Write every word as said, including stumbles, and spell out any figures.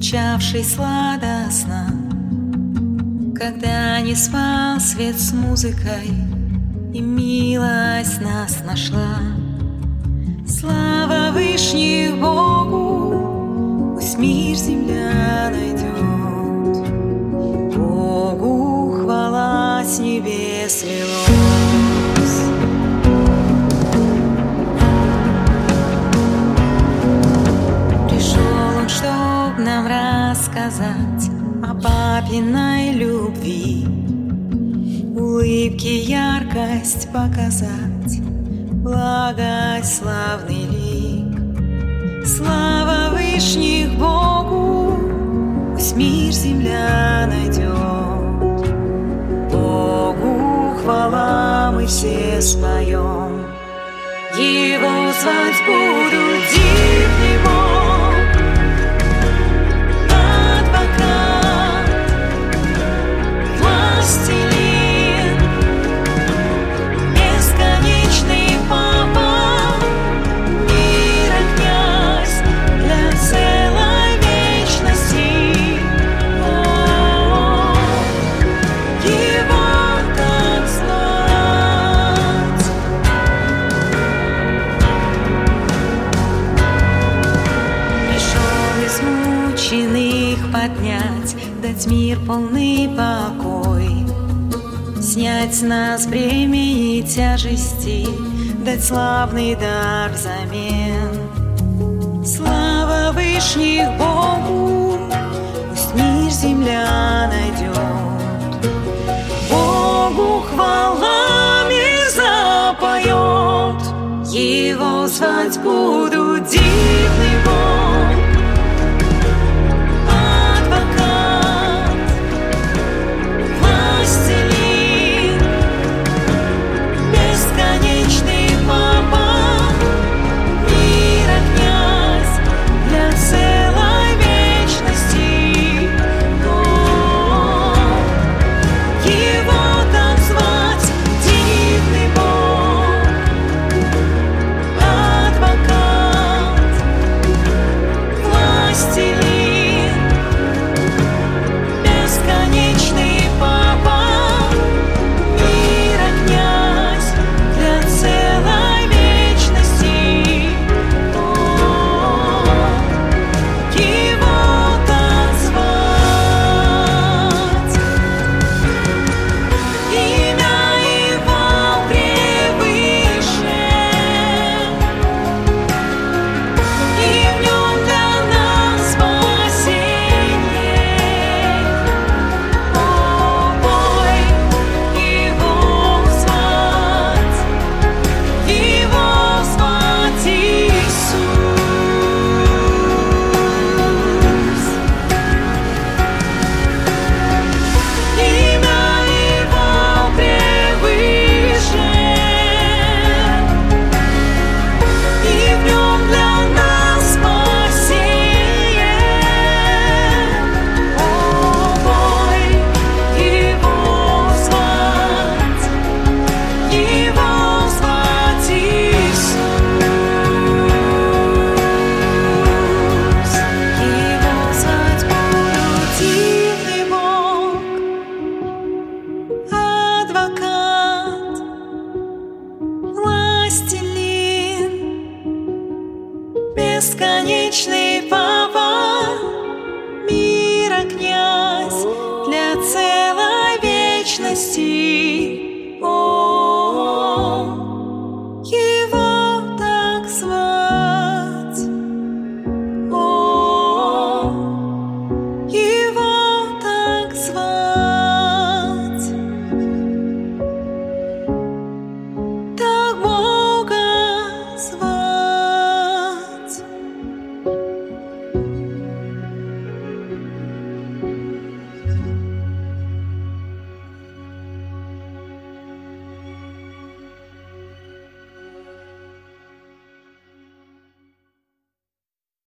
звучавший сладостно, когда не спал свет с музыкой, и милость нас нашла. Слава Вышних Богу, пусть мир земля найдет. Богу хвала с небес лилась. Пришел он, чтоб нам рассказать о папиной любви, улыбки, яркость показать, благость, славный лик. Слава Вышних Богу, пусть мир земля найдет. Богу хвала, мы все споем. Его звать буду дивный Бог, адвокат, властелин, бесконечный папа, мира князь для целой вечности. О, его так звать. Пришел измученных поднять, дать мир полный покой, снять с нас бремя и тяжести, дать славный дар взамен. Слава Вышних Богу, пусть мир земля найдет. Богу хвала, мир запоет. Его звать буду